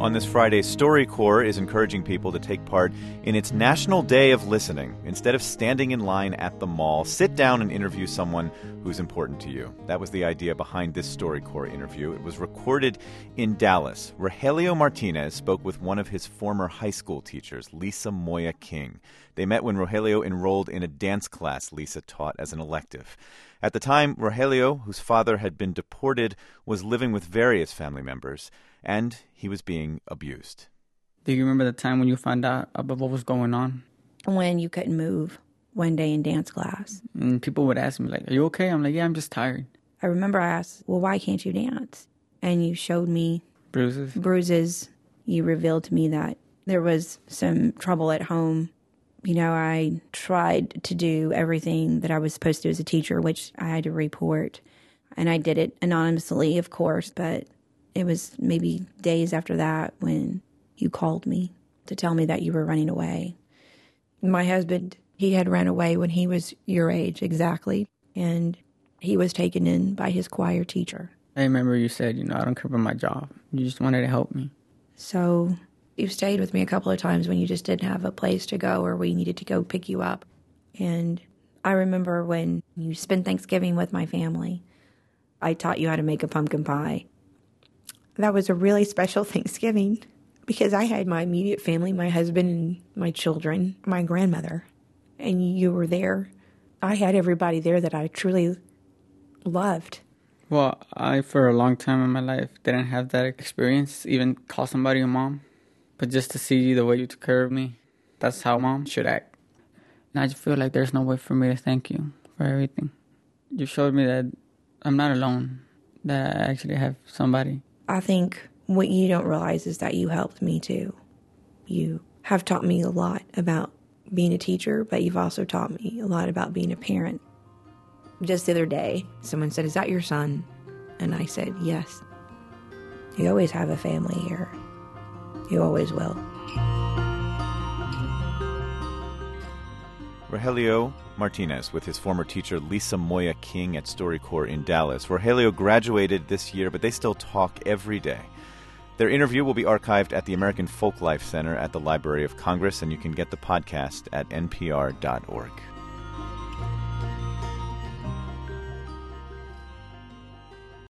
On this Friday, StoryCorps is encouraging people to take part in its National Day of Listening. Instead of standing in line at the mall, sit down and interview someone who's important to you. That was the idea behind this StoryCorps interview. It was recorded in Dallas. Rogelio Martinez spoke with one of his former high school teachers, Lisa Moya King. They met when Rogelio enrolled in a dance class Lisa taught as an elective. At the time, Rogelio, whose father had been deported, was living with various family members, and he was being abused. Do you remember the time when you found out about what was going on? When you couldn't move one day in dance class. And people would ask me, like, are you okay? I'm like, yeah, I'm just tired. I remember I asked, well, why can't you dance? And you showed me bruises. You revealed to me that there was some trouble at home. You know, I tried to do everything that I was supposed to do as a teacher, which I had to report. And I did it anonymously, of course, but it was maybe days after that when you called me to tell me that you were running away. My husband, he had run away when he was your age exactly, and he was taken in by his choir teacher. I remember you said, I don't care about my job. You just wanted to help me. So you stayed with me a couple of times when you just didn't have a place to go or we needed to go pick you up. And I remember when you spent Thanksgiving with my family, I taught you how to make a pumpkin pie. That was a really special Thanksgiving because I had my immediate family, my husband and my children, my grandmother, and you were there. I had everybody there that I truly loved. Well, I, for a long time in my life, didn't have that experience, even call somebody a mom. But just to see the way you took care of me, that's how mom should act. And I just feel like there's no way for me to thank you for everything. You showed me that I'm not alone, that I actually have somebody. I think what you don't realize is that you helped me too. You have taught me a lot about being a teacher, but you've also taught me a lot about being a parent. Just the other day, someone said, "Is that your son?" And I said, "Yes." You always have a family here. You always will. Rogelio Martinez with his former teacher Lisa Moya King at StoryCorps in Dallas. Rogelio graduated this year, but they still talk every day. Their interview will be archived at the American Folklife Center at the Library of Congress, and you can get the podcast at npr.org.